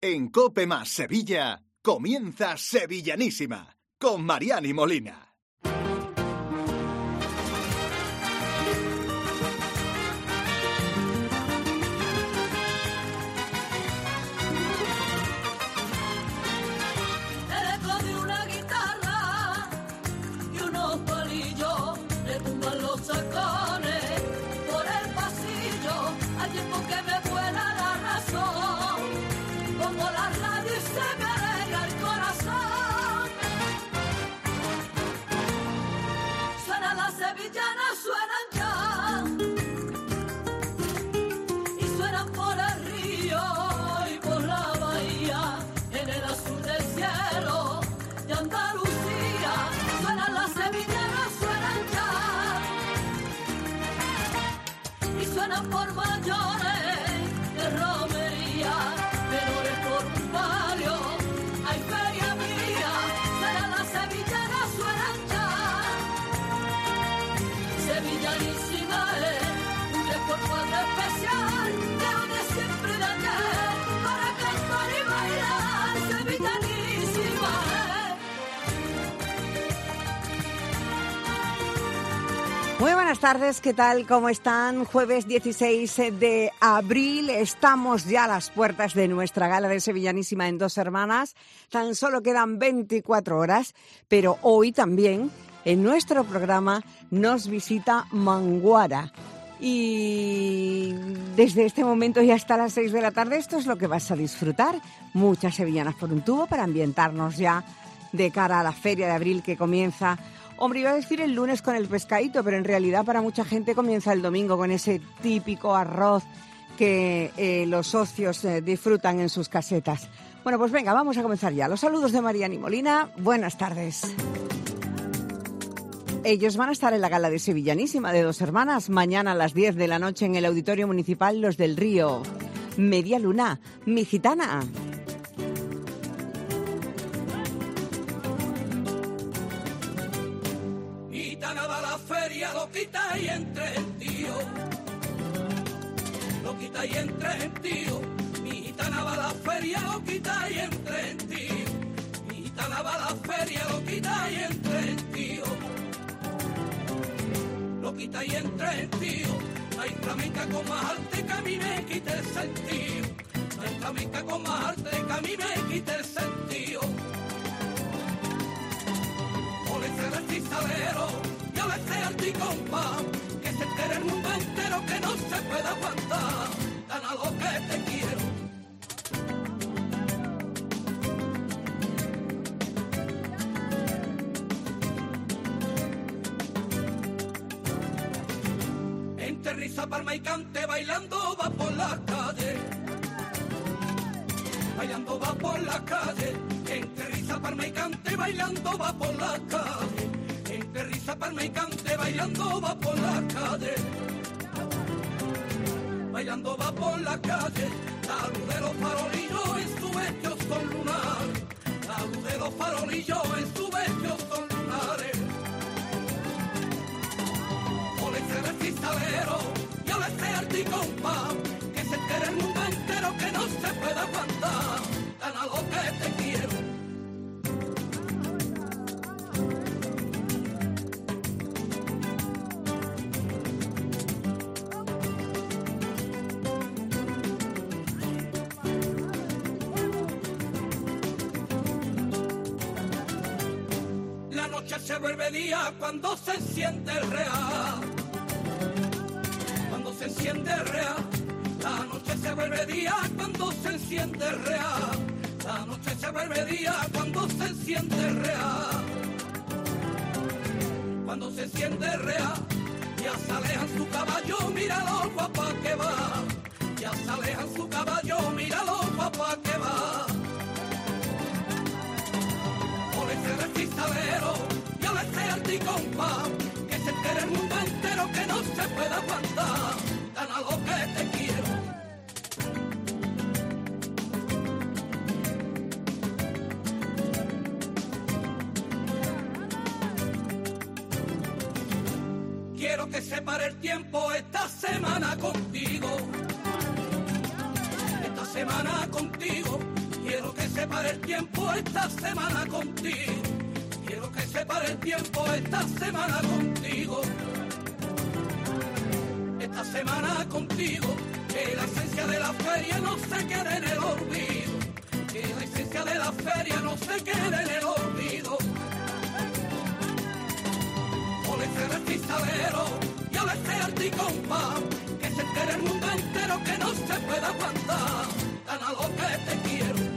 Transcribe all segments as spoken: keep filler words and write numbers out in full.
En COPE más Sevilla comienza Sevillanísima con Mariani Molina. Por mayores de romería, menores por un barrio, hay feria mía, será la sevillana suenan ya. Sevillanísima es un deporte especial, de donde siempre de ayer, para cantar y bailar, sevillanísima es. Muy buenas tardes, ¿qué tal? ¿Cómo están? Jueves dieciséis de abril, estamos ya a las puertas de nuestra gala de Sevillanísima en Dos Hermanas. Tan solo quedan veinticuatro horas, pero hoy también en nuestro programa nos visita Manguara. Y desde este momento y hasta las seis de la tarde esto es lo que vas a disfrutar. Muchas sevillanas por un tubo para ambientarnos ya de cara a la feria de abril que comienza. Hombre, iba a decir el lunes con el pescadito, pero en realidad para mucha gente comienza el domingo con ese típico arroz que eh, los socios eh, disfrutan en sus casetas. Bueno, pues venga, vamos a comenzar ya. Los saludos de Mariani Molina. Buenas tardes. Ellos van a estar en la gala de Sevillanísima de Dos Hermanas mañana a las diez de la noche en el Auditorio Municipal Los del Río. Media Luna, mi gitana. Lo quita y entre el tío, lo quita y entre el tío, mi gitana va a la feria, lo quita y entre el tío, mi gitana va a la feria, lo quita y entre el tío, lo quita y entre el tío, hay flamenca con más arte que a mí me quite el sentido, hay flamenca con más arte que a mí me quite el sentido, ole ese recizalero. Yo le sé al ti compa, que se entere el mundo entero que no se puede aguantar, tan a lo que te quiero. Entre risa, palma y cante, bailando va por la calle, bailando va por la calle, entre risa, palma y cante, bailando va por la calle. De risa, palma y cante, bailando va por la calle, bailando va por la calle, la luz de los farolillos en su vestido son lunares, la luz de los farolillos en su vestido son lunares. Ole ese recizalero, yo le sé al ti compa, que se entere el mundo entero que no se puede aguantar, tan a lo que te quiero. Se vuelve día cuando se enciende el real, cuando se enciende el real, la noche se vuelve día cuando se enciende el real, la noche se vuelve día cuando se enciende el real, cuando se enciende el real, ya se alejan su caballo, mira lo guapa que va, ya se alejan su caballo, mira lo guapa que va, por ese recizalero. Yo le sé al ti compa, que se entere el mundo entero que no se puede aguantar, tan a lo que te quiero. Quiero que se pare el tiempo esta semana contigo, esta semana contigo. se pare el tiempo esta semana contigo. Quiero que se pare el tiempo esta semana contigo. Esta semana contigo. Que la esencia de la feria no se quede en el olvido. Que la esencia de la feria no se quede en el olvido. Ole ese cristalero y ole ese articompa, que se entere el mundo entero que no se puede aguantar. Tan a lo que te quiero.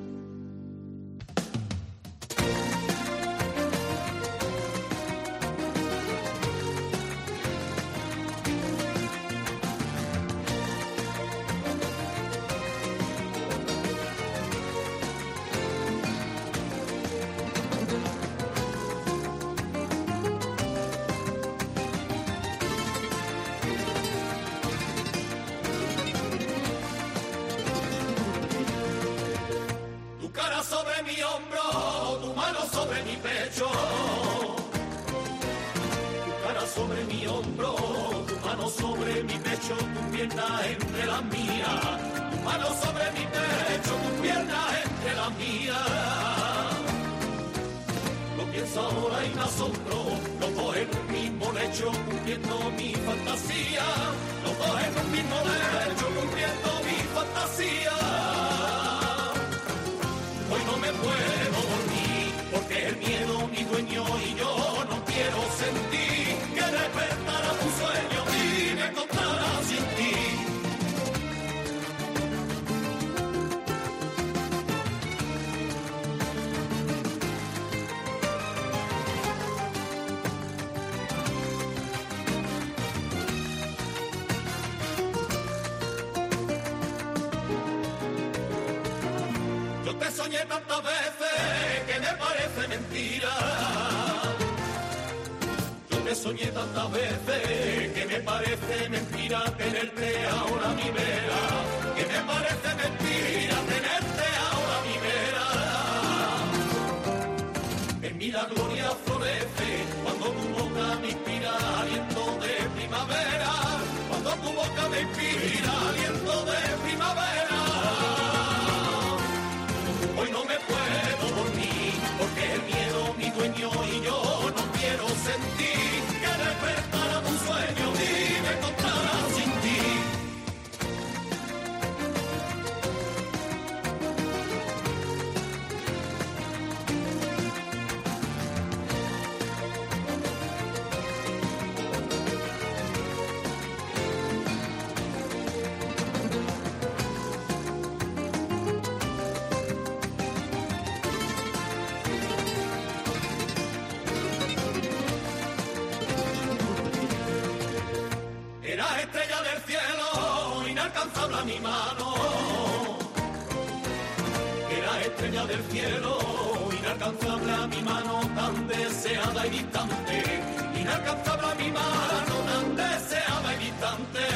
Tantas veces que me parece mentira. Yo te soñé tantas veces que me parece mentira tenerte ahora a mi vera. Que me parece mentira tenerte ahora a mi vera. En mí la gloria florece cuando tu boca me inspira aliento de primavera. Cuando tu boca me inspira aliento de primavera. Hoy no me puedo dormir, porque el miedo mi dueño y yo no quiero sentir que despertara tu sueño y me encontrara sin ti. Inalcanzable a mi mano, era estrella del cielo, inalcanzable a mi mano, tan deseada y distante, inalcanzable a mi mano, tan deseada y distante,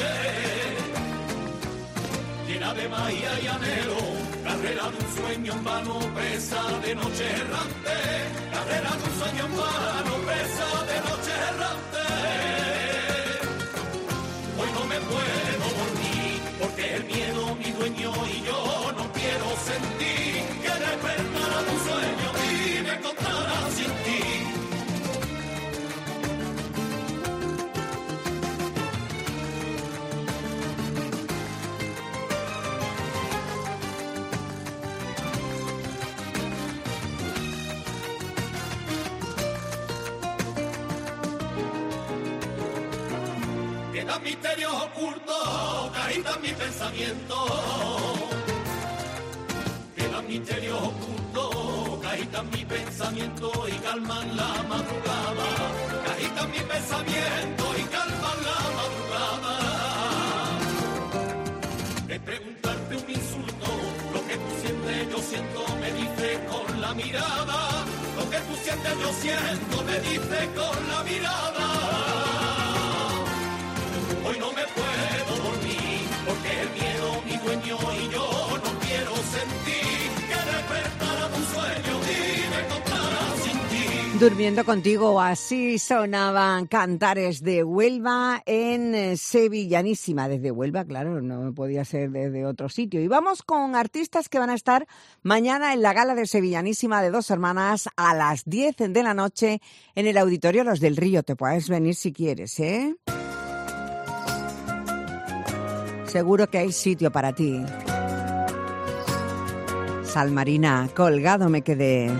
llena de magia y anhelo, carrera de un sueño en vano, presa de noche errante, carrera de un sueño en vano, presa de noche errante. Hoy no me puedo dormir, porque el miedo mi dueño y yo no quiero sentir que despertara tu sueño y me encontrara sin ti. Quedan misterios ocultos, cajitas mi pensamiento. Quedan misterios ocultos, cajitas mi pensamiento y calman la madrugada. Cajitas mi pensamiento y calman la madrugada. De preguntarte un insulto, lo que tú sientes yo siento, me dice con la mirada. Lo que tú sientes yo siento, me dice con la mirada. Hoy no me puedo dormir, porque el miedo mi dueño y yo no quiero sentir que despertara tu sueño y me encontrara sin ti. Durmiendo contigo, así sonaban Cantares de Huelva en eh, Sevillanísima. Desde Huelva, claro, no podía ser desde otro sitio. Y vamos con artistas que van a estar mañana en la gala de Sevillanísima de Dos Hermanas a las diez de la noche en el Auditorio Los del Río. Te puedes venir si quieres, ¿eh? Seguro que hay sitio para ti. Salmarina, colgado me quedé.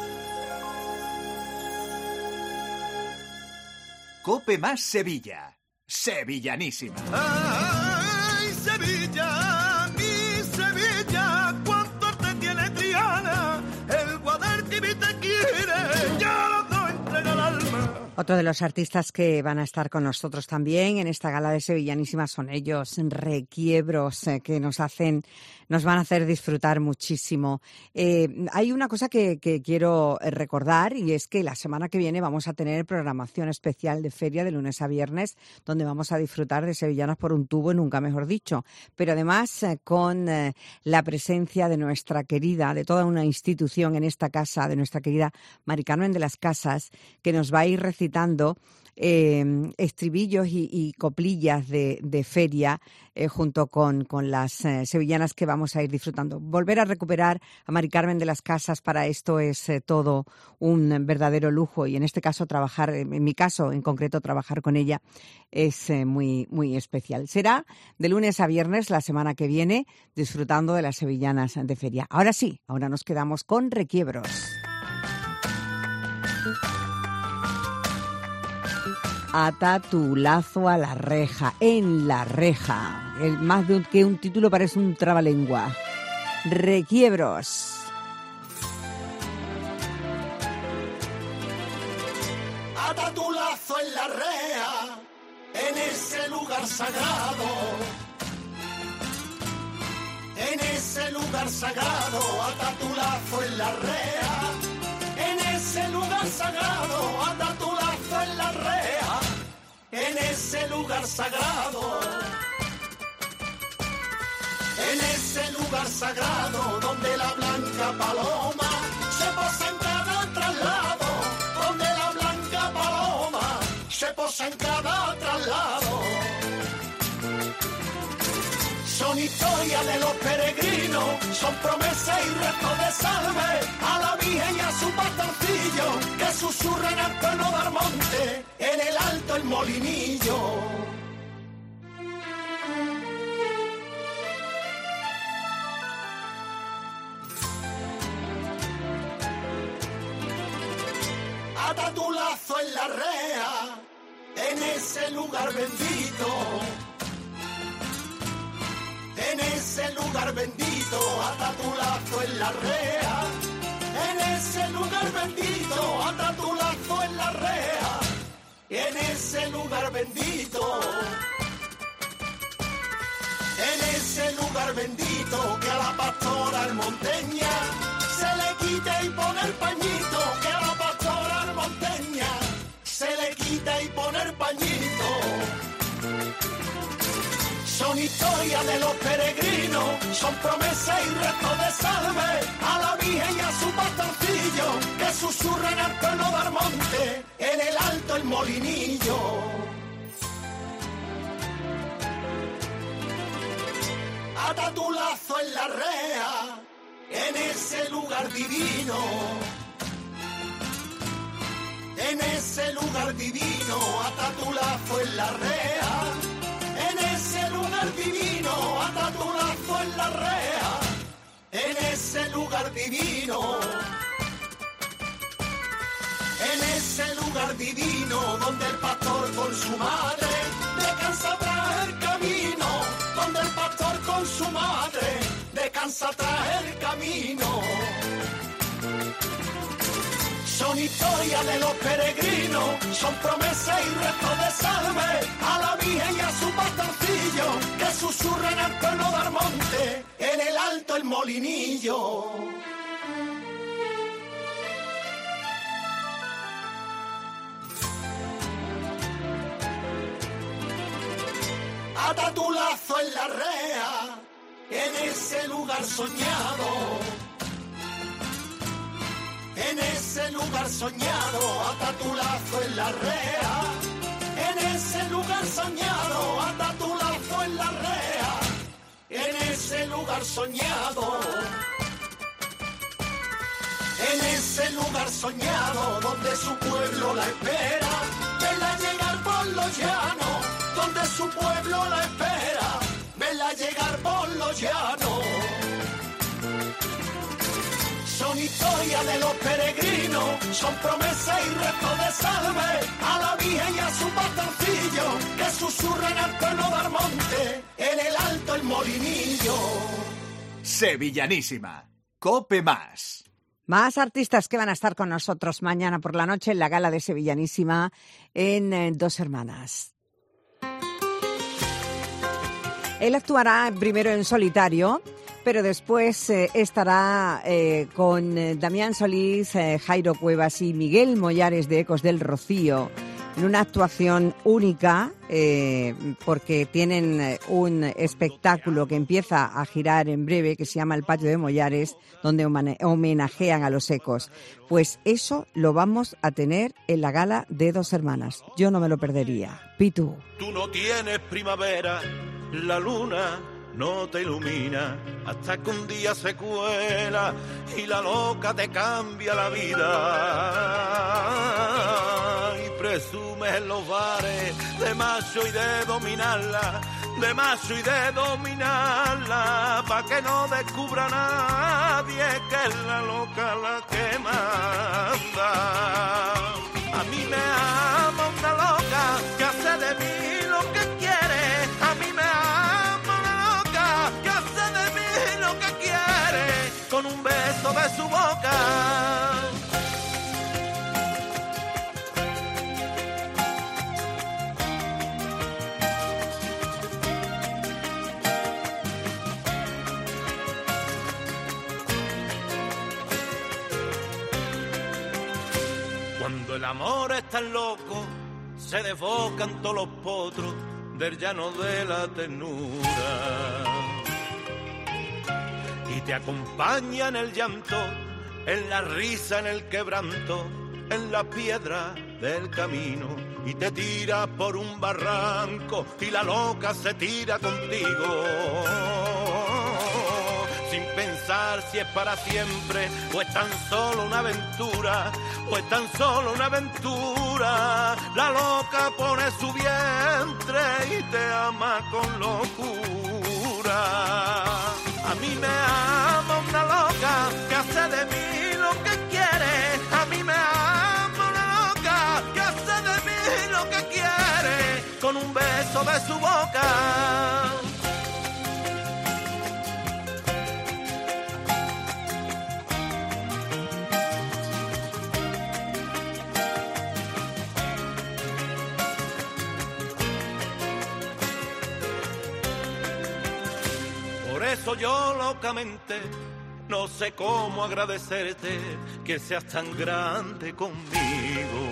COPE más Sevilla. Sevillanísima. ¡Ay, Sevilla, mi Sevilla! ¡Cuánto arte tiene Triana! El Guadalquivir te quiere, ya los dos entrega el alma. Otro de los artistas que van a estar con nosotros también en esta gala de Sevillanísima son ellos, Requiebros, eh, que nos hacen, nos van a hacer disfrutar muchísimo. Eh, hay una cosa que, que quiero recordar, y es que la semana que viene vamos a tener programación especial de feria de lunes a viernes, donde vamos a disfrutar de sevillanas por un tubo, nunca mejor dicho. Pero además eh, con eh, la presencia de nuestra querida, de toda una institución en esta casa, de nuestra querida Mari Carmen de las Casas, que nos va a ir recitando citando eh, estribillos y, y coplillas de, de feria eh, junto con, con las eh, sevillanas que vamos a ir disfrutando. Volver a recuperar a Mari Carmen de las Casas para esto es eh, todo un verdadero lujo, y en este caso trabajar, en mi caso en concreto trabajar con ella es eh, muy, muy especial. Será de lunes a viernes la semana que viene disfrutando de las sevillanas de feria. Ahora sí, ahora nos quedamos con Requiebros. Ata tu lazo a la reja, en la reja. El, más de un, que un título parece un trabalengua. Requiebros. Ata tu lazo en la rea, en ese lugar sagrado. En ese lugar sagrado, ata tu lazo en la rea. En ese lugar sagrado, ata tu lazo en la rea. En ese lugar sagrado, en ese lugar sagrado, donde la blanca paloma se posa en cada traslado, donde la blanca paloma se posa en cada traslado. Son historias de los peregrinos, son promesas y restos de salve a la Virgen y a su pastorcillo, que susurran al pueblo de Armonte, en el alto el molinillo. Ata tu lazo en la rea, en ese lugar bendito. En ese lugar bendito, ata tu lazo en la rea. En ese lugar bendito, ata tu lazo en la rea. En ese lugar bendito. En ese lugar bendito, que a la pastora almonteña se le quite y pone el pañito. Que a la pastora almonteña se le quita y pone el pañito. Son historias de los peregrinos, son promesas y restos de salve a la Virgen y a su pastorcillo, que susurran al pueblo de Armonte, en el alto el molinillo. Ata tu lazo en la rea, en ese lugar divino. En ese lugar divino, ata tu lazo en la rea. En ese lugar divino, ata tu lazo en la rea. En ese lugar divino. En ese lugar divino, donde el pastor con su madre descansa tras el camino. Donde el pastor con su madre descansa tras el camino. Son historias de los peregrinos, son promesas y restos de salve a la Virgen y a su pastorcillo, que susurran al pueblo de Armonte, en el alto el molinillo. Ata tu lazo en la rea, en ese lugar soñado. En ese lugar soñado, ata tu lazo en la rea. En ese lugar soñado, ata tu lazo en la rea. En ese lugar soñado. En ese lugar soñado, donde su pueblo la espera, verla llegar por los llanos. Donde su pueblo la espera, verla llegar por los llanos. Son historias de los peregrinos, son promesas y restos de salve a la Virgen y a su pastorcillo, que sus susurra en el pueblo de Almonte, en el Alto el Molinillo. Sevillanísima. Cope Más. Más artistas que van a estar con nosotros mañana por la noche en la gala de Sevillanísima en eh, Dos Hermanas. Él actuará primero en solitario, pero después eh, estará eh, con eh, Damián Solís, eh, Jairo Cuevas y Miguel Mollares de Ecos del Rocío en una actuación única eh, porque tienen eh, un espectáculo que empieza a girar en breve que se llama El Patio de Mollares, donde homenajean a los Ecos. Pues eso lo vamos a tener en la gala de Dos Hermanas. Yo no me lo perdería. Pitu. Tú no tienes primavera, la luna no te ilumina, hasta que un día se cuela y la loca te cambia la vida. Y presumes en los bares de macho y de dominarla, de macho y de dominarla, pa' que no descubra nadie que es la loca la que manda. A mí me ama una loca que hace de mí lo que quiere, a mí me ama una loca que hace de mí lo que quiere, con un beso de su boca. Cuando el amor es tan loco, se desbocan todos los potros del llano de la ternura. Y te acompaña en el llanto, en la risa, en el quebranto, en la piedra del camino. Y te tira por un barranco y la loca se tira contigo. Sin pensar si es para siempre o es tan solo una aventura, o es tan solo una aventura. La loca pone su vientre y te ama con locura. A mí me ama una loca que hace de mí lo que quiere. A mí me ama una loca que hace de mí lo que quiere, con un beso de su boca. Por eso yo locamente no sé cómo agradecerte que seas tan grande conmigo.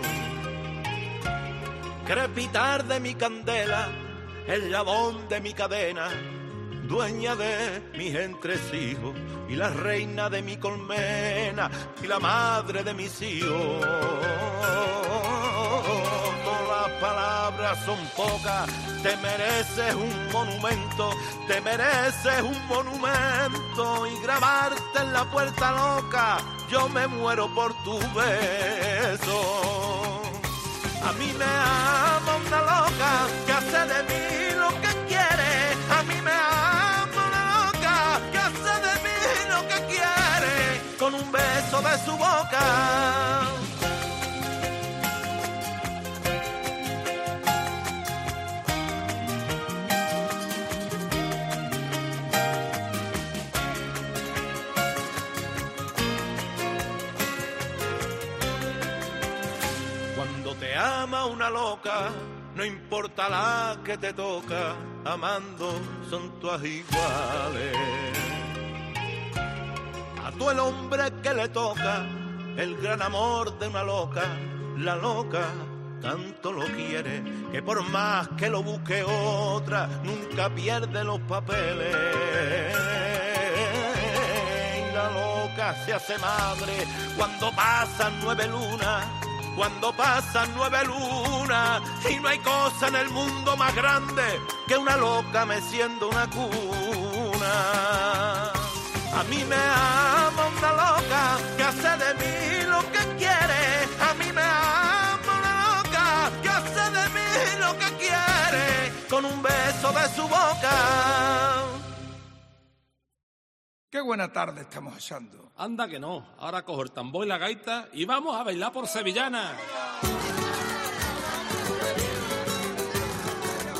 Crepitar de mi candela, el labón de mi cadena, dueña de mis entresijos y la reina de mi colmena y la madre de mis hijos. Todas las palabras son pocas, te mereces un monumento, te mereces un monumento, y grabarte en la puerta loca, yo me muero por tu beso. A mí me ama una loca que hace de mí lo que quiere, a mí me ama una loca que hace de mí lo que quiere, con un beso de su boca. Te ama una loca, no importa la que te toca, amando son todas iguales. A tú el hombre que le toca, el gran amor de una loca, la loca tanto lo quiere, que por más que lo busque otra, nunca pierde los papeles. Y la loca se hace madre cuando pasan nueve lunas, cuando pasan nueve lunas, y no hay cosa en el mundo más grande que una loca meciendo una cuna. A mí me ama una loca que hace de mí lo que quiere, a mí me ama una loca que hace de mí lo que quiere, con un beso de su boca. Qué buena tarde estamos echando. Anda que no, ahora cojo el tambor y la gaita y vamos a bailar por sevillana.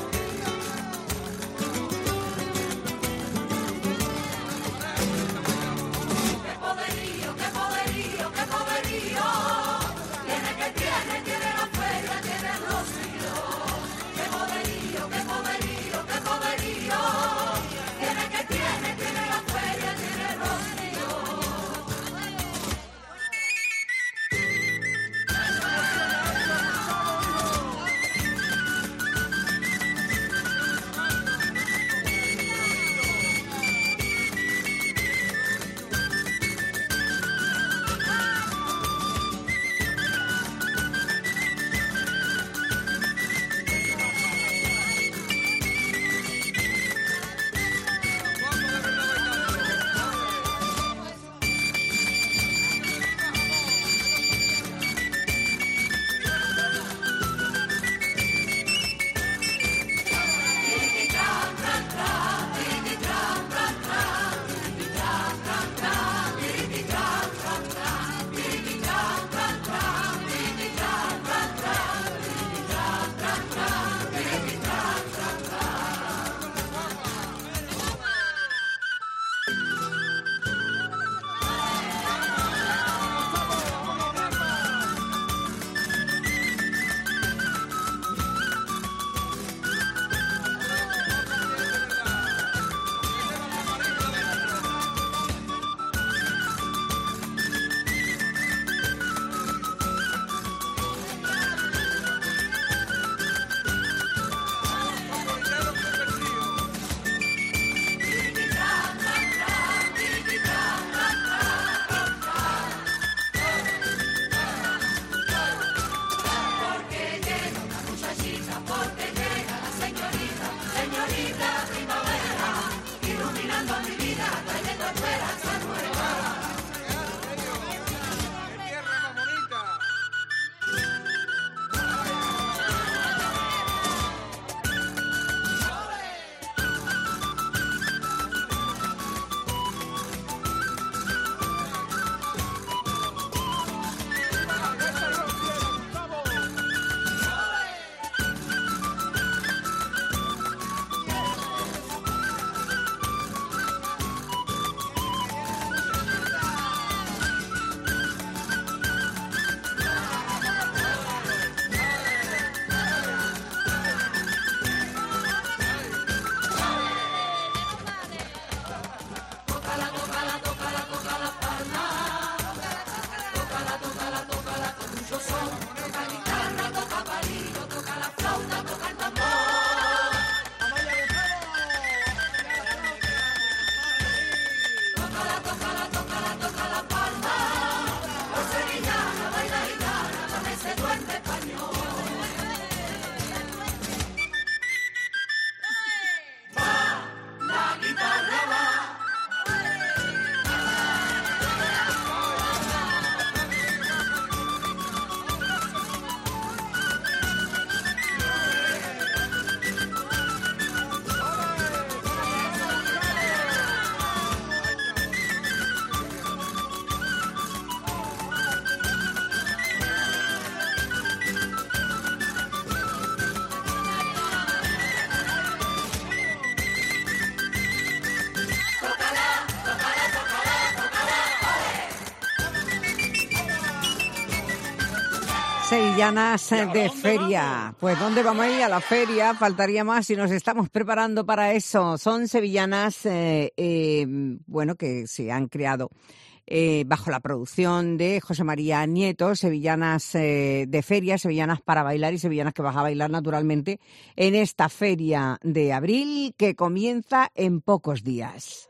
Sevillanas de feria. Pues ¿dónde vamos a ir? A la feria, faltaría más y nos estamos preparando para eso. Son sevillanas, eh, eh, bueno, que se han creado eh, bajo la producción de José María Nieto, sevillanas eh, de feria, sevillanas para bailar y sevillanas que vas a bailar naturalmente en esta feria de abril que comienza en pocos días.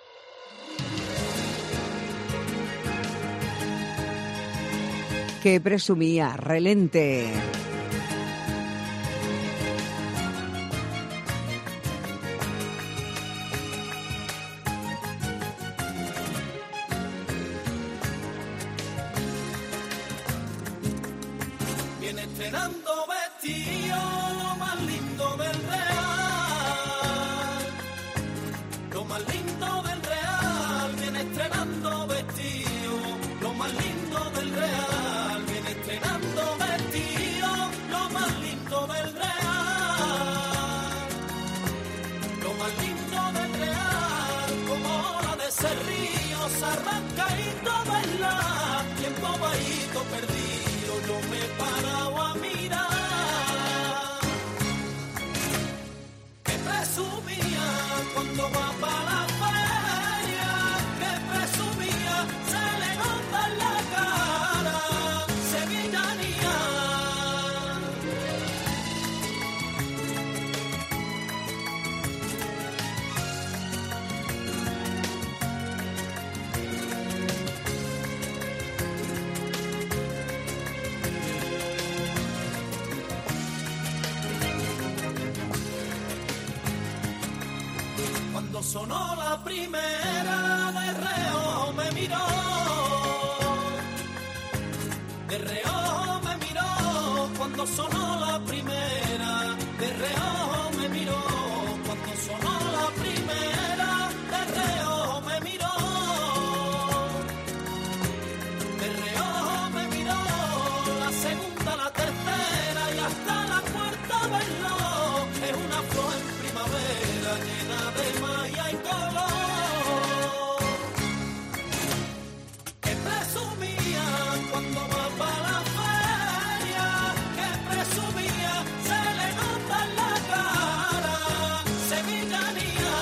Que presumía Relente. Viene estrenando vestido, lo más lindo del Real. Lo más lindo del Real, viene estrenando vestido, lo más lindo del Real. Viene estrenando vestido, lo más lindo del Real. Lo más lindo del Real, como la de ese río, se arranca y todo baila, tiempo bajito perdido, yo me he parado a mirar. Que presumía cuando va para la feria, que presumía, se le nota en la cara, sevillanía. Cuando sonó la primera, de reojo me miró, de reojo me miró. Cuando sonó la primera, de reojo me miró. Cuando sonó la primera, de reojo me miró, de reojo me miró. La segunda, la tercera y hasta la cuarta bailó. Es una flor en primavera llena de magia y color. Que presumía cuando va para la feria, que presumía, se le nota en la cara, sevillanía.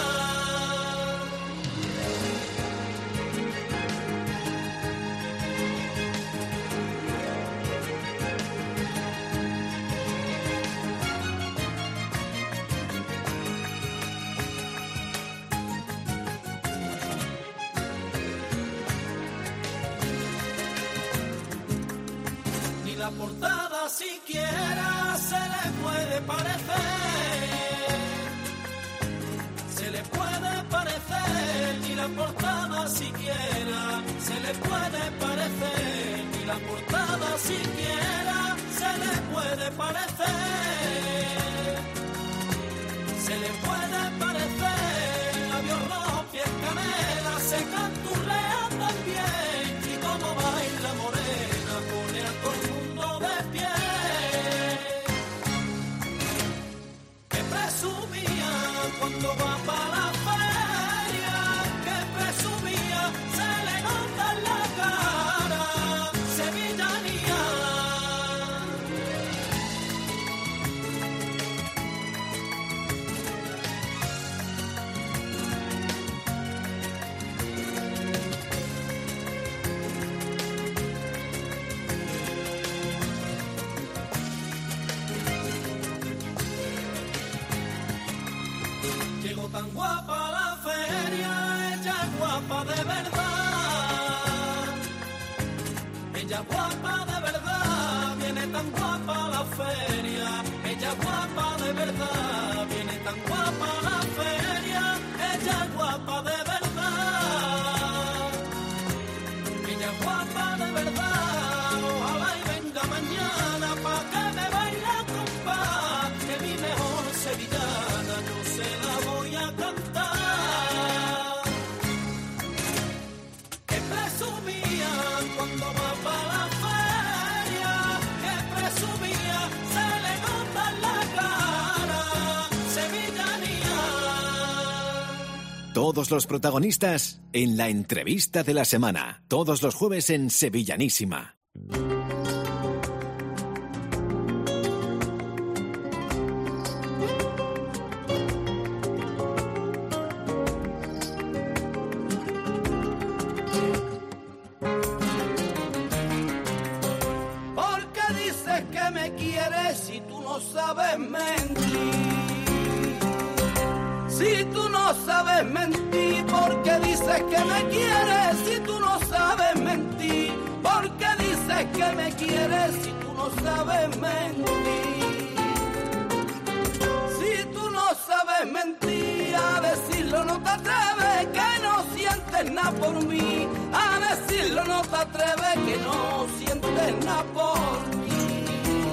Ni la portada siquiera se le puede parecer, se le puede parecer, ni la portada siquiera se le puede parecer, ni la portada siquiera se le puede parecer, se le puede parecer. Labios rojos, piel canela, se canturrea también, y como baila morena pone a todo el mundo de pie. Que presumía cuando va para la feria, que presumía, se le nota en la cara, sevillanía. Llegó tan guapa a la feria, ella es guapa de verdad. Ella es guapa de verdad, viene tan guapa a la feria. Ella es guapa de verdad, viene tan guapa a la feria. Ella es guapa de verdad. Ella es guapa de verdad, ojalá y venga mañana pa' que me baile a compás, que mi mejor sevillana yo se la voy a cantar. Que presumía cuando va para la feria, que presumía, se le nota en la cara, sevillanía. Todos los protagonistas en la entrevista de la semana. Todos los jueves en Sevillanísima. que me quieres si tú no sabes mentir? Si tú no sabes mentir, ¿por qué dices que me quieres si tú no sabes mentir? ¿Por qué dices que me quieres si tú no sabes mentir? Si tú no sabes mentir, a decirlo no te atreves, que no sientes nada por mí. A decirlo no te atreves, que no sientes nada por mí.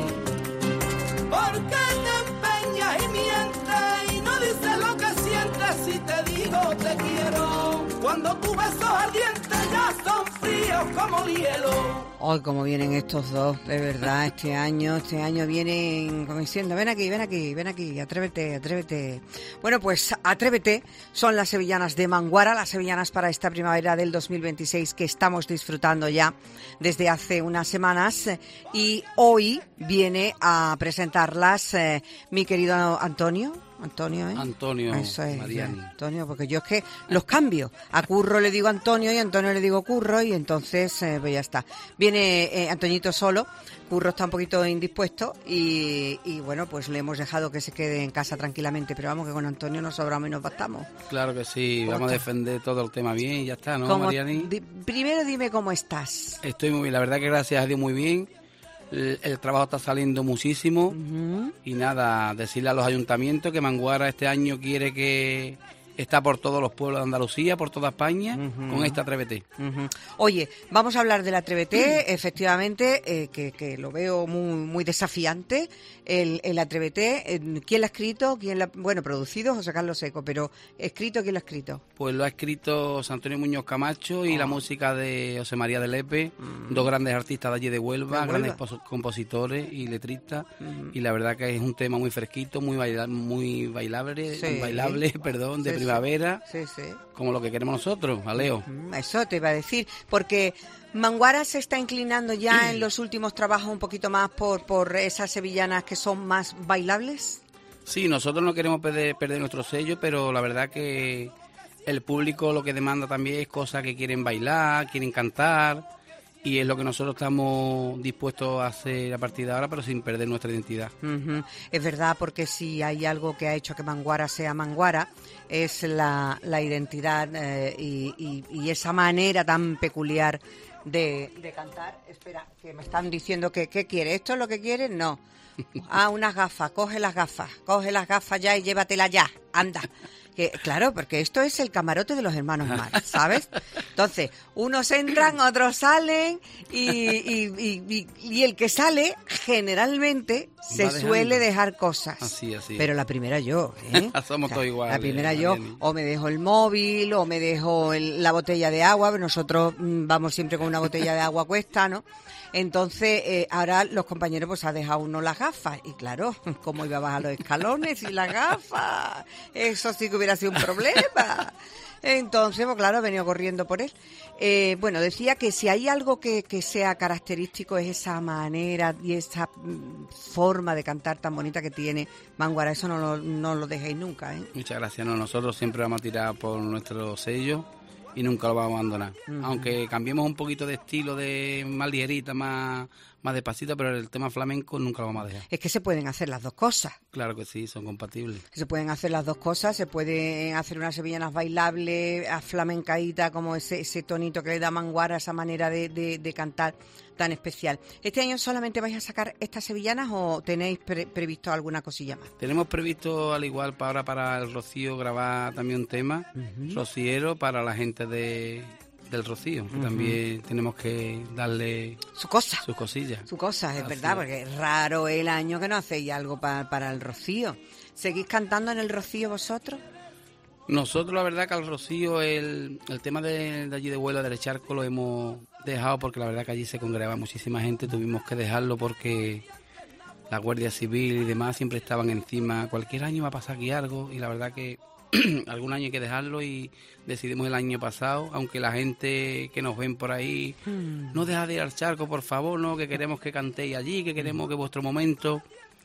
¿Por qué te empeñas y mientes y no dices lo que sientes si te digo te quiero? Cuando tus besos ardientes ya son fríos como el hielo. Hoy como vienen estos dos, de verdad, este año, este año vienen como diciendo, ven aquí, ven aquí, ven aquí, atrévete, atrévete. Bueno, pues Atrévete son las sevillanas de Manguara, las sevillanas para esta primavera del dos mil veintiséis que estamos disfrutando ya desde hace unas semanas, y hoy viene a presentarlas eh, mi querido Antonio. Antonio, ¿eh? Antonio Eso es, Mariani. Antonio, porque yo es que los cambio. A Curro le digo Antonio y a Antonio le digo Curro, y entonces eh, pues ya está. Viene eh, Antoñito solo, Curro está un poquito indispuesto y, y bueno, pues le hemos dejado que se quede en casa tranquilamente, pero vamos que con Antonio nos sobramos y nos bastamos. Claro que sí, vamos está? a defender todo el tema bien y ya está, ¿no, ¿Cómo, Mariani? di, primero dime cómo estás. Estoy muy bien, la verdad que gracias a Dios muy bien. El, el trabajo está saliendo muchísimo. Uh-huh. Y nada, decirle a los ayuntamientos que Manguara este año quiere que está por todos los pueblos de Andalucía, por toda España, uh-huh. con esta Atrévete. Uh-huh. Oye, vamos a hablar del Atrévete, uh-huh. efectivamente, eh, que, que lo veo muy muy desafiante, el, el Atrévete. Eh, ¿Quién lo ha escrito? ¿Quién la, bueno, producido José Carlos Seco, pero escrito, ¿quién lo ha escrito? Pues lo ha escrito Antonio Muñoz Camacho y oh. la música de José María de Lepe, uh-huh. dos grandes artistas de allí de Huelva, ¿De grandes Huelva? compositores y letristas, uh-huh. y la verdad que es un tema muy fresquito, muy baila, muy bailable, sí. bailable, perdón, de sí, primavera, sí, sí. como lo que queremos nosotros, Aleo. Eso te iba a decir, porque Manguara se está inclinando ya en los últimos trabajos un poquito más por, por esas sevillanas que son más bailables. Sí, nosotros no queremos perder, perder nuestro sello, pero la verdad que el público lo que demanda también es cosas que quieren bailar, quieren cantar, y es lo que nosotros estamos dispuestos a hacer a partir de ahora, pero sin perder nuestra identidad. Uh-huh. Es verdad, porque si hay algo que ha hecho que Manguara sea Manguara, es la, la identidad eh, y, y, y esa manera tan peculiar de, de cantar. Espera, que me están diciendo que ¿qué quiere? ¿Esto es lo que quiere? No. Ah, unas gafas, coge las gafas, coge las gafas ya y llévatelas ya, anda. Que, claro, porque esto es el camarote de los hermanos Marx, ¿sabes? Entonces, unos entran, otros salen y, y, y, y, y el que sale generalmente se suele dejar cosas. Así, así. Pero la primera yo, ¿eh? Somos o sea, todos iguales. La primera yo, o me dejo el móvil, o me dejo el, la botella de agua. Nosotros mmm, vamos siempre con una botella de agua a cuesta, ¿no? Entonces, eh, ahora los compañeros pues ha dejado uno las gafas. Y claro, ¿cómo iba a bajar los escalones y las gafas? Eso sí que hubiera sido un problema. Entonces, pues claro, he venido corriendo por él. Eh, bueno, decía que si hay algo que, que sea característico es esa manera y esa mm, forma de cantar tan bonita que tiene Manguara. Eso no lo, no lo dejéis nunca, ¿eh? Muchas gracias. No, nosotros siempre vamos a tirar por nuestro sello y nunca lo vamos a abandonar. Uh-huh. Aunque cambiemos un poquito de estilo, de más ligerita, más, más despacito, pero el tema flamenco nunca lo vamos a dejar. Es que se pueden hacer las dos cosas. Claro que sí, son compatibles. Se pueden hacer las dos cosas, se pueden hacer unas sevillanas bailables, flamencaíta, como ese, ese tonito que le da Manguara, esa manera de, de, de cantar tan especial. ¿Este año solamente vais a sacar estas sevillanas o tenéis pre- previsto alguna cosilla más? Tenemos previsto, al igual para ahora para el Rocío, grabar también un tema, uh-huh. rociero, para la gente de... del Rocío, que uh-huh. también tenemos que darle su cosa, sus cosillas. Su cosa, es Así verdad, es. Porque es raro el año que no hacéis algo pa, para el Rocío. ¿Seguís cantando en el Rocío vosotros? Nosotros, la verdad que al Rocío, el, el tema de, de allí de Huelva, del Charco, lo hemos dejado porque la verdad que allí se congregaba muchísima gente, tuvimos que dejarlo porque la Guardia Civil y demás siempre estaban encima, cualquier año va a pasar aquí algo, y la verdad que algún año hay que dejarlo, y decidimos el año pasado, aunque la gente que nos ven por ahí, hmm. no deja de ir al Charco, por favor, no, que queremos que cantéis allí, que queremos que vuestro momento,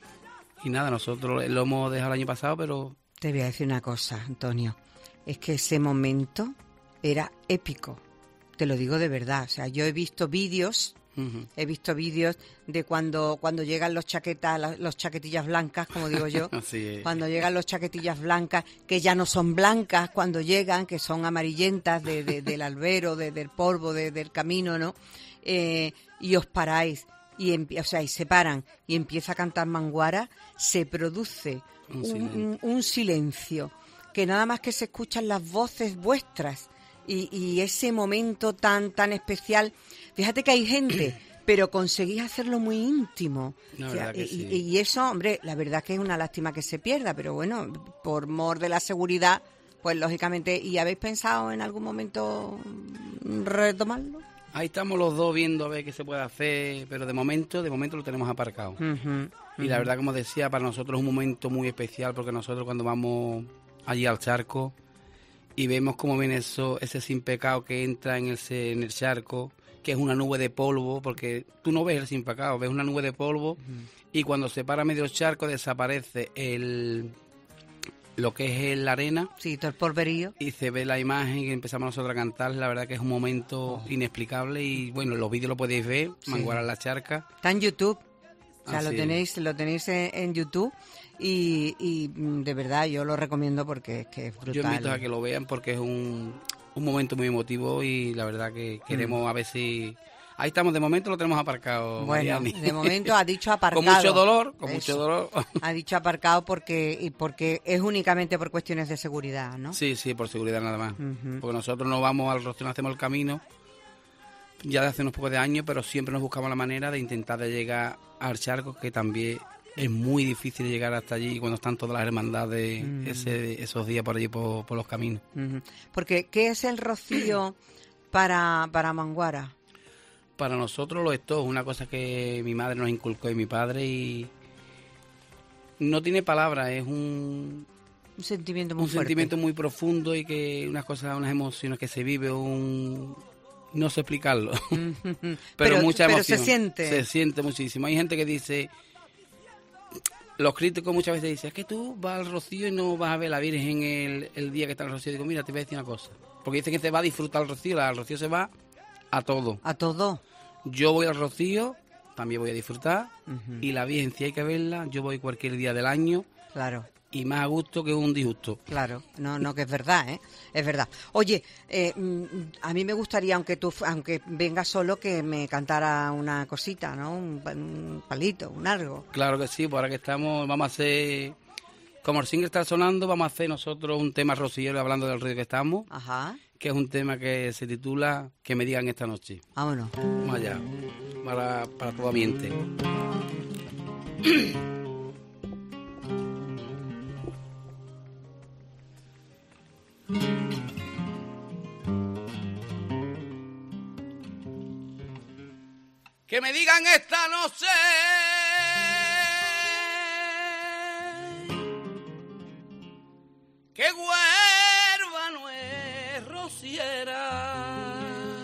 y nada, nosotros lo hemos dejado el año pasado, pero... Te voy a decir una cosa, Antonio, es que ese momento era épico, te lo digo de verdad, o sea, yo he visto vídeos Uh-huh. He visto vídeos de cuando cuando llegan los chaquetas, los chaquetillas blancas, como digo yo, sí. Cuando llegan los chaquetillas blancas, que ya no son blancas cuando llegan, que son amarillentas de, de, del albero, de, del polvo, de, del camino, ¿no? Eh, y os paráis, y o sea, y se paran, y empieza a cantar Manguara, se produce un, un, silencio. Un, un silencio, que nada más que se escuchan las voces vuestras, y, y ese momento tan tan especial. Fíjate que hay gente, pero conseguís hacerlo muy íntimo. No, o sea, que y, sí. y eso, hombre, la verdad que es una lástima que se pierda, pero bueno, por mor de la seguridad, pues lógicamente. ¿Y habéis pensado en algún momento retomarlo? Ahí estamos los dos viendo a ver qué se puede hacer, pero de momento, de momento lo tenemos aparcado. Uh-huh, y uh-huh. La verdad, como decía, para nosotros es un momento muy especial, porque nosotros cuando vamos allí al charco y vemos cómo viene eso, ese sin pecado que entra en el, en el charco, que es una nube de polvo, porque tú no ves el sin pecado, ves una nube de polvo, uh-huh. Y cuando se para medio charco desaparece el lo que es la arena. Sí, todo el polverío. Y se ve la imagen y empezamos nosotros a cantar. La verdad que es un momento oh. inexplicable y bueno, los vídeos lo podéis ver, sí. Manguara en la charca. Está en YouTube. O sea, Así lo tenéis, lo tenéis en, en YouTube y, y de verdad yo lo recomiendo porque es que es brutal. Yo invito a que lo vean porque es un, un momento muy emotivo y la verdad que queremos mm. a ver si... Ahí estamos, de momento lo tenemos aparcado. Bueno, Mariani. De momento ha dicho aparcado. Con mucho dolor, con Eso. mucho dolor. Ha dicho aparcado porque y porque es únicamente por cuestiones de seguridad, ¿no? Sí, sí, por seguridad nada más. Uh-huh. Porque nosotros no vamos al Rocío, no hacemos el camino ya de hace unos pocos de años, pero siempre nos buscamos la manera de intentar de llegar al charco, que también es muy difícil llegar hasta allí cuando están todas las hermandades uh-huh. ese, esos días por allí por, por los caminos. Uh-huh. Porque, ¿qué es el rocío para, para Manguara? Para nosotros lo es todo, una cosa que mi madre nos inculcó y mi padre y no tiene palabras, es un... Un sentimiento muy un fuerte. sentimiento muy profundo y que unas cosas, unas emociones que se vive, un... no sé explicarlo, pero, pero mucha pero emoción. se siente. Se siente muchísimo. Hay gente que dice, los críticos muchas veces dicen, es que tú vas al Rocío y no vas a ver a la Virgen el, el día que está en el Rocío. Digo, mira, te voy a decir una cosa, porque dicen que se va a disfrutar el Rocío, el Rocío se va a todo. A todo. Yo voy al Rocío, también voy a disfrutar, uh-huh. y la Virgen, si hay que verla, yo voy cualquier día del año. Claro. Y más a gusto que un disgusto. Claro, no, no, que es verdad, ¿eh? Es verdad. Oye, eh, a mí me gustaría, aunque tú, aunque vengas solo, que me cantara una cosita, ¿no? Un, un palito, un algo. Claro que sí, pues ahora que estamos, vamos a hacer, como el single está sonando, vamos a hacer nosotros un tema rociero hablando del río que estamos. Ajá. Que es un tema que se titula Que me digan esta noche. Vámonos. Vamos allá, para, para todo ambiente. Que me digan esta noche que Huelva no es rociera,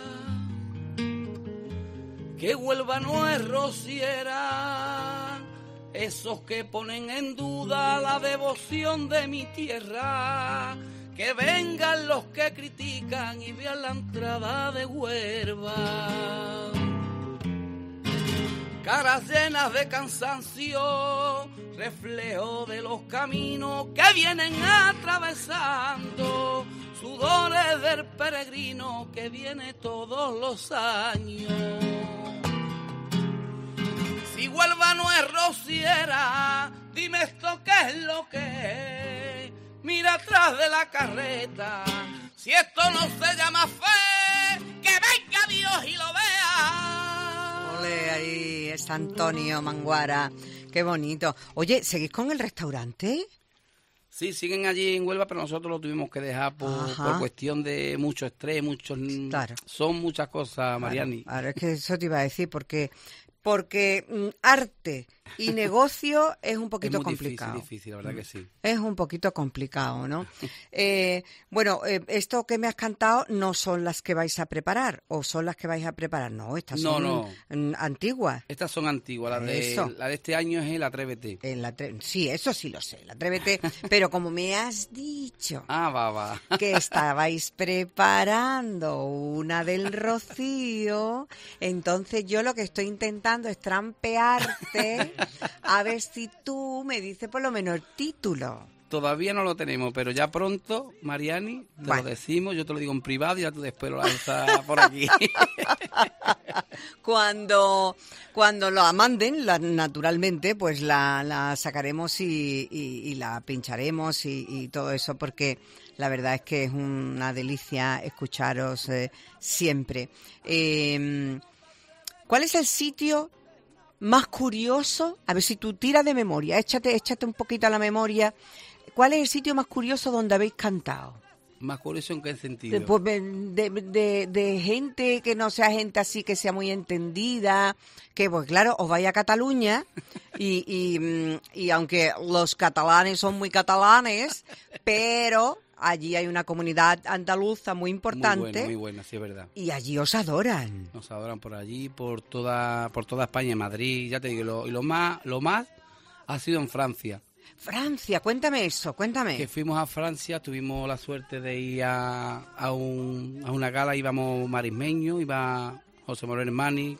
que Huelva no es rociera, esos que ponen en duda la devoción de mi tierra. Que vengan los que critican y vean la entrada de Huelva. Caras llenas de cansancio, reflejo de los caminos que vienen atravesando, sudores del peregrino que viene todos los años. Si Huelva no es rociera, dime esto qué es lo que es. Mira atrás de la carreta, si esto no se llama fe, que venga Dios y lo vea. Ole, ahí es Antonio Manguara, qué bonito. Oye, ¿seguís con el restaurante? Sí, siguen allí en Huelva, pero nosotros lo tuvimos que dejar por, por cuestión de mucho estrés, muchos... Claro. Son muchas cosas, Mariani. Claro, ahora es que eso te iba a decir, porque porque mm, arte y negocio es un poquito es muy complicado. Difícil, difícil, la verdad que sí. Es un poquito complicado, ¿no? eh, bueno, eh, esto que me has cantado no son las que vais a preparar, o son las que vais a preparar. No, estas No, son no. mm, antiguas. Estas son antiguas, la de, Eso. la de este año es el Atrévete. El atre- sí, eso sí lo sé, el Atrévete, pero como me has dicho Ah, va, va. que estabais preparando una del Rocío, entonces yo lo que estoy intentando es trampearte a ver si tú me dices por lo menos el título. Todavía no lo tenemos, pero ya pronto, Mariani, te Bueno. lo decimos, yo te lo digo en privado y ya tú después lo lanzas por aquí. Cuando, cuando lo manden, la- naturalmente, pues la, la sacaremos y, y- y la pincharemos y, y todo eso, porque la verdad es que es una delicia escucharos eh, siempre. Eh, ¿Cuál es el sitio más curioso? A ver si tú tiras de memoria, échate, échate un poquito a la memoria. ¿Cuál es el sitio más curioso donde habéis cantado? ¿Más curioso en qué sentido? De, pues, de, de- de gente que no sea gente así, que sea muy entendida, que pues claro, os vais a Cataluña y, y, mm, y aunque los catalanes son muy catalanes, pero allí hay una comunidad andaluza muy Muy importante buena, muy buena, sí es verdad. y allí os adoran. Nos adoran por allí, por toda, por toda España, Madrid, ya te digo, lo- y lo más, lo más ha sido en Francia. Francia, cuéntame eso, cuéntame. Que fuimos a Francia, tuvimos la suerte de ir a, a, un, a una gala, íbamos Marismeño, iba José Manuel Mani,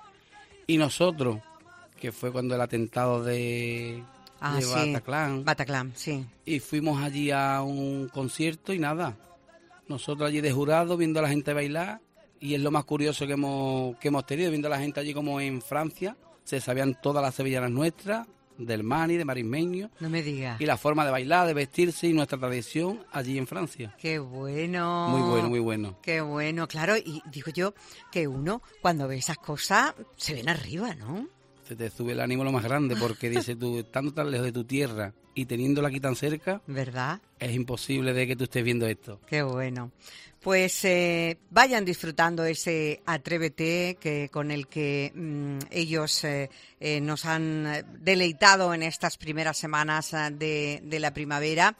y nosotros, que fue cuando el atentado de, Ah, de sí. Bataclan, Bataclan, sí. y fuimos allí a un concierto y nada, nosotros allí de jurado viendo a la gente bailar, y es lo más curioso que hemos, que hemos tenido, viendo a la gente allí como en Francia, se sabían todas las sevillanas nuestras, del Mani, de Marismeño, No me digas. y la forma de bailar, de vestirse y nuestra tradición allí en Francia. Qué bueno. Muy bueno, muy bueno. Qué bueno, claro. Y digo yo que uno, cuando ve esas cosas, se ven arriba, ¿no? Se te sube el ánimo lo más grande porque dices tú, estando tan lejos de tu tierra y teniéndola aquí tan cerca, ¿Verdad? es imposible de que tú estés viendo esto. Qué bueno. Pues eh, vayan disfrutando ese Atrévete que con el que mm, ellos eh, eh, nos han eh, deleitado en estas primeras semanas eh, de, de la primavera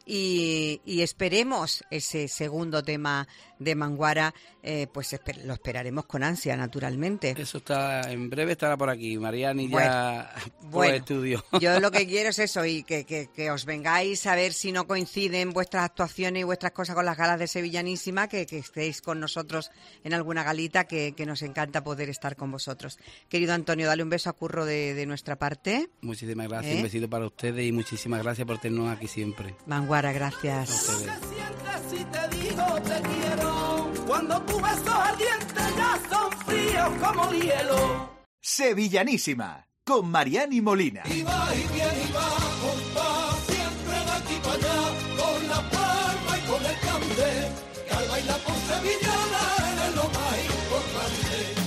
y, y esperemos ese segundo tema de Manguara, eh, pues esper- lo esperaremos con ansia, naturalmente. Eso está, en breve estará por aquí, Mariani Bueno, ya por bueno. el estudio. Yo lo que quiero es eso, y que, que, que os vengáis a ver si no coinciden vuestras actuaciones y vuestras cosas con las galas de Sevillanísima, que, que estéis con nosotros en alguna galita, que, que nos encanta poder estar con vosotros. Querido Antonio, dale un beso a Curro de, de nuestra parte. Muchísimas gracias, ¿Eh? un besito para ustedes y muchísimas gracias por tenernos aquí siempre. Manguara, A gracias. ustedes. Se siente si te digo te quiero, cuando tus besos ardientes ya son fríos como el hielo. Sevillanísima, con Mariani Molina. Y va y viene y va, compa, siempre de aquí para allá, con la palma y con el cante, que al bailar por sevillana eres lo más importante.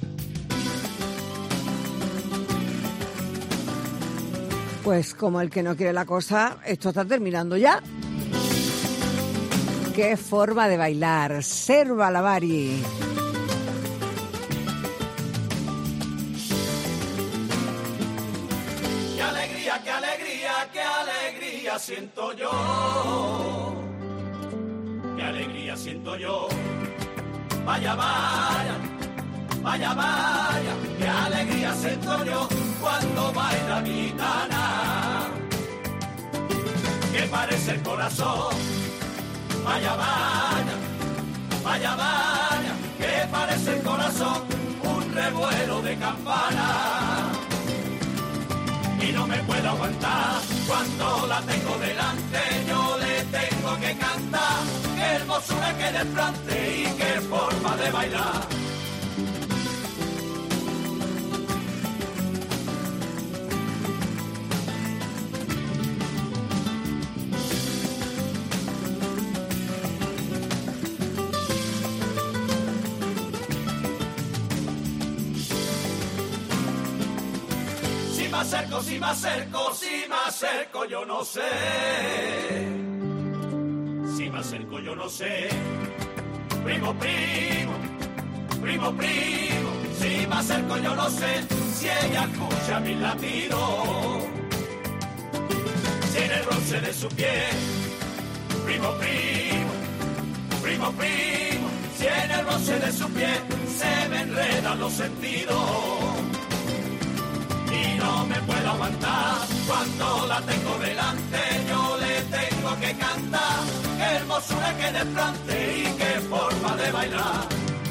Pues como el que no quiere la cosa, esto está terminando ya. Qué forma de bailar, Serva Lavari. Qué alegría, qué alegría, qué alegría siento yo. Qué alegría siento yo. Vaya, vaya, vaya, vaya, qué alegría siento yo cuando baila gitana. Que parece el corazón. Vaya, vaya, vaya, vaya, que parece el corazón un revuelo de campana. Y no me puedo aguantar cuando la tengo delante, yo le tengo que cantar. Qué hermosura que desplante y qué forma de bailar. Si me acerco, si me acerco, si me acerco, yo no sé. Si me acerco, yo no sé. Primo, primo, primo, primo. Si me acerco, yo no sé. si ella escucha mis latidos, si en el roce de su pie, primo, primo, primo, primo, si en el roce de su pie se me enredan los sentidos y no me puedo aguantar cuando la tengo delante, yo le tengo que cantar, qué hermosura, qué desplante y qué forma de bailar.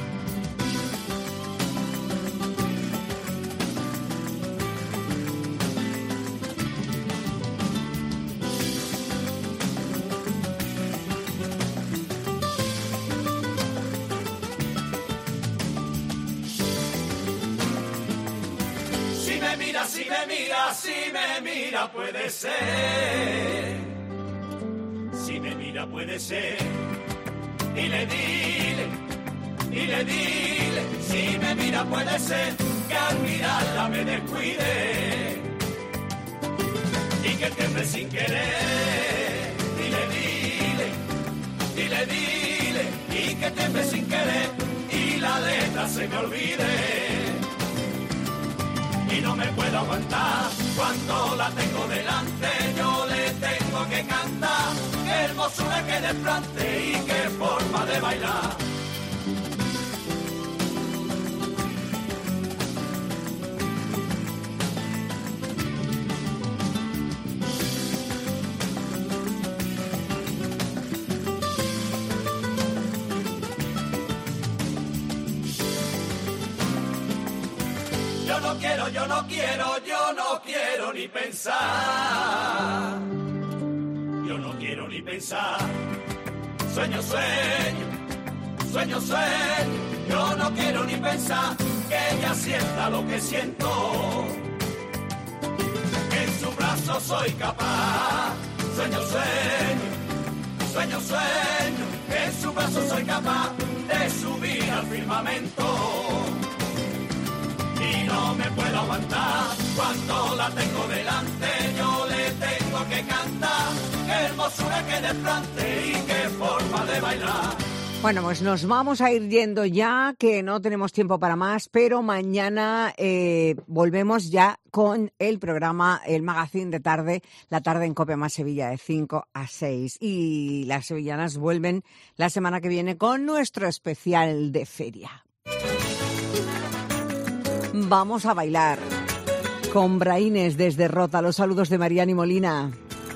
Si me mira, si me mira, puede ser. Si me mira, puede ser. Dile, dile, dile, dile. Si me mira, puede ser que al mirarla me descuide y que tiemble sin querer. Dile, dile, dile, dile. Y que tiemble sin querer y la letra se me olvide. Y no me puedo aguantar cuando la tengo delante, yo le tengo que cantar, qué hermosura, qué desplante y qué forma de bailar. Yo no quiero, yo no quiero, yo no quiero ni pensar. Yo no quiero ni pensar. Sueño, sueño, sueño, sueño. Yo no quiero ni pensar que ella sienta lo que siento. Que en su brazo soy capaz. Sueño, sueño, sueño, sueño. Que en su brazo soy capaz de subir al firmamento. Y no me puedo aguantar cuando la tengo delante, yo le tengo que cantar, qué hermosura, qué desplante y qué forma de bailar. Bueno, pues nos vamos a ir yendo ya, que no tenemos tiempo para más, pero mañana eh, volvemos ya con el programa, el magazine de tarde, la tarde en Cope Más Sevilla de cinco a seis. Y las sevillanas vuelven la semana que viene con nuestro especial de feria. Vamos a bailar con Braines desde Rota. Los saludos de Mariani Molina.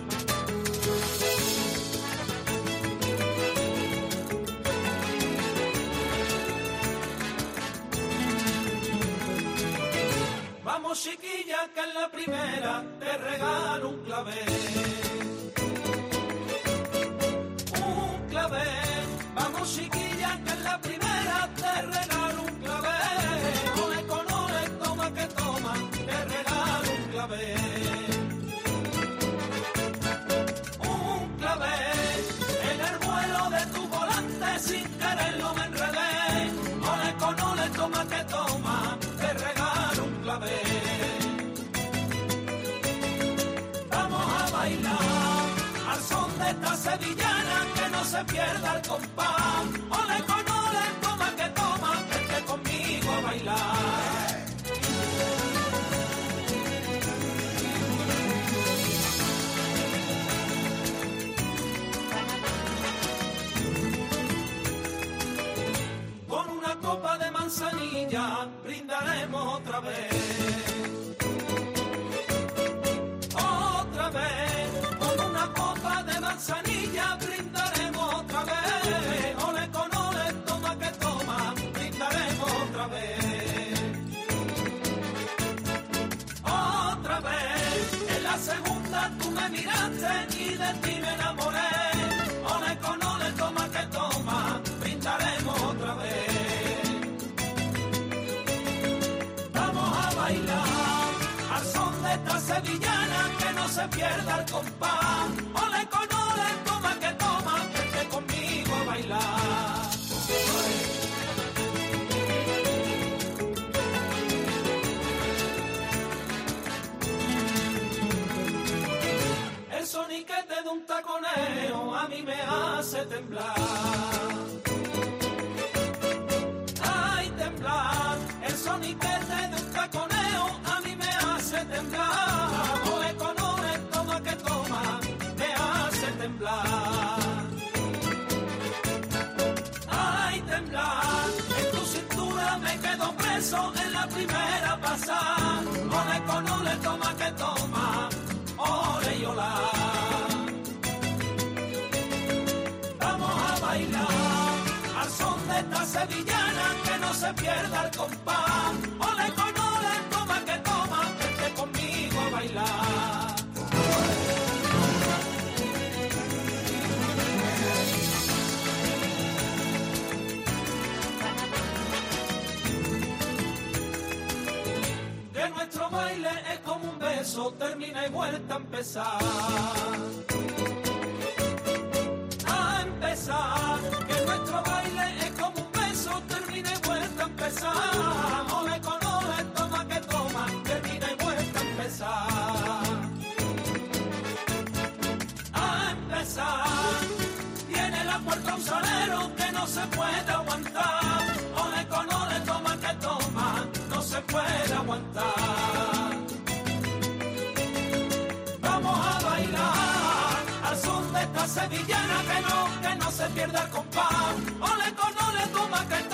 Vamos, chiquilla, que en la primera te regalo un clavel. Un clavel. Vamos, chiquilla, que en la primera te regalo un clavel. Un clavel en el vuelo de tu volante, sin quererlo me enredé. Ole con ole, toma que toma, te regalo un clavel. Vamos a bailar al son de esta sevillana, que no se pierda el compás. Ole con ole, toma que toma, vente conmigo a bailar. Copa de manzanilla brindaremos otra vez, otra vez, con una copa de manzanilla brindaremos otra vez, ole con ole, toma que toma, brindaremos otra vez, otra vez, en la segunda tú me miraste y de ti me enamoré, ole con ole, toma que toma, brindaremos otra vez. Al son de esta sevillana, que no se pierda el compás. Ole con ole, toma que toma, vente conmigo a bailar. El soniquete de un taconeo a mí me hace temblar. Ay, temblar, el soniquete de un taconeo ole, toma que toma, ole y olá. Vamos a bailar al son de esta sevillana, que no se pierda el compás. Ole con ole, toma que toma, vente conmigo a bailar. Que nuestro baile es como un beso, termina y vuelta a empezar. A empezar, que nuestro baile es como un beso, termina y vuelta a empezar. Ole con ole, toma que toma, termina y vuelta a empezar. A empezar, tiene la puerta un salero que no se puede aguantar. Ole con ole, toma que toma, no se puede aguantar. Vamos a bailar al son de esta sevillana, que no, que no se pierda el compás. Ole con ole, toma que